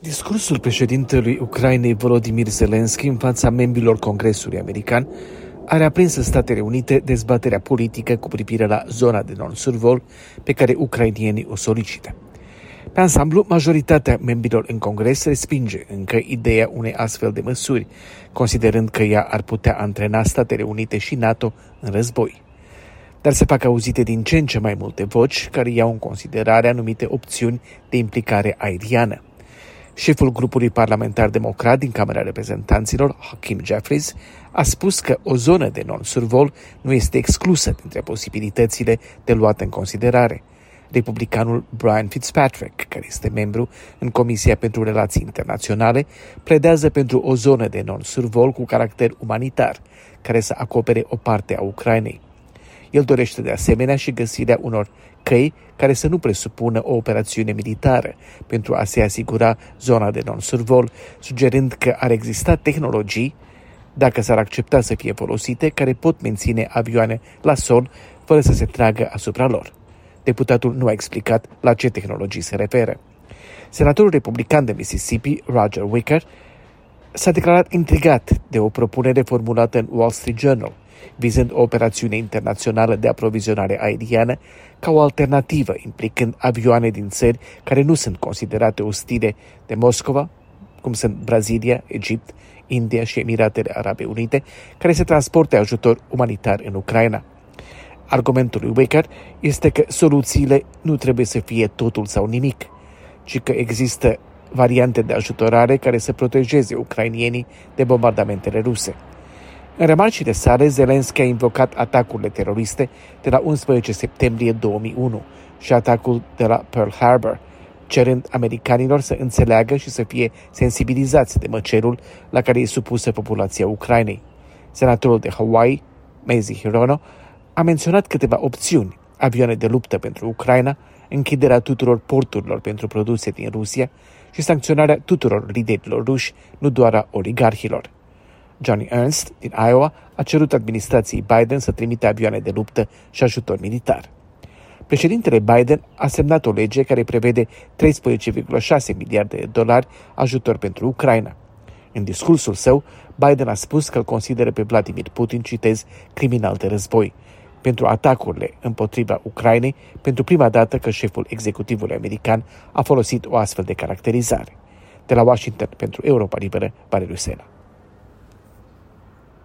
Discursul președintelui Ucrainei Volodymyr Zelensky în fața membrilor Congresului American a reaprins în Statele Unite dezbaterea politică cu privire la zona de non-survol pe care ucrainienii o solicită. Pe ansamblu, majoritatea membrilor în Congres respinge încă ideea unei astfel de măsuri, considerând că ea ar putea antrena Statele Unite și NATO în război. Dar se fac auzite din ce în ce mai multe voci care iau în considerare anumite opțiuni de implicare aeriană. Șeful grupului parlamentar democrat din Camera Reprezentanților, Hakeem Jeffries, a spus că o zonă de non-survol nu este exclusă dintre posibilitățile de luat în considerare. Republicanul Brian Fitzpatrick, care este membru în Comisia pentru Relații Internaționale, pledează pentru o zonă de non-survol cu caracter umanitar, care să acopere o parte a Ucrainei. El dorește de asemenea și găsirea unor căi care să nu presupună o operațiune militară pentru a se asigura zona de non-survol, sugerând că ar exista tehnologii, dacă s-ar accepta să fie folosite, care pot menține avioane la sol fără să se tragă asupra lor. Deputatul nu a explicat la ce tehnologii se referă. Senatorul republican de Mississippi, Roger Wicker, s-a declarat intrigat de o propunere formulată în Wall Street Journal, vizând o operațiune internațională de aprovizionare aeriană ca o alternativă implicând avioane din țări care nu sunt considerate ostile de Moscova, cum sunt Brazilia, Egipt, India și Emiratele Arabe Unite, care se transporte ajutor umanitar în Ucraina. Argumentul lui Wicker este că soluțiile nu trebuie să fie totul sau nimic, ci că există variante de ajutorare care să protejeze ucrainienii de bombardamentele ruse. În remarcile sale, Zelensky a invocat atacurile teroriste de la 11 septembrie 2001 și atacul de la Pearl Harbor, cerând americanilor să înțeleagă și să fie sensibilizați de măcelul la care e supusă populația Ucrainei. Senatorul de Hawaii, Mazie Hirono, a menționat câteva opțiuni: avioane de luptă pentru Ucraina, închiderea tuturor porturilor pentru produse din Rusia și sancționarea tuturor liderilor ruși, nu doar a oligarhilor. Johnny Ernst, din Iowa, a cerut administrației Biden să trimită avioane de luptă și ajutor militar. Președintele Biden a semnat o lege care prevede 13,6 miliarde de dolari ajutor pentru Ucraina. În discursul său, Biden a spus că îl consideră pe Vladimir Putin, citez, criminal de război, pentru atacurile împotriva Ucrainei, pentru prima dată că șeful executivului american a folosit o astfel de caracterizare. De la Washington pentru Europa Liberă, Valeriu Sena.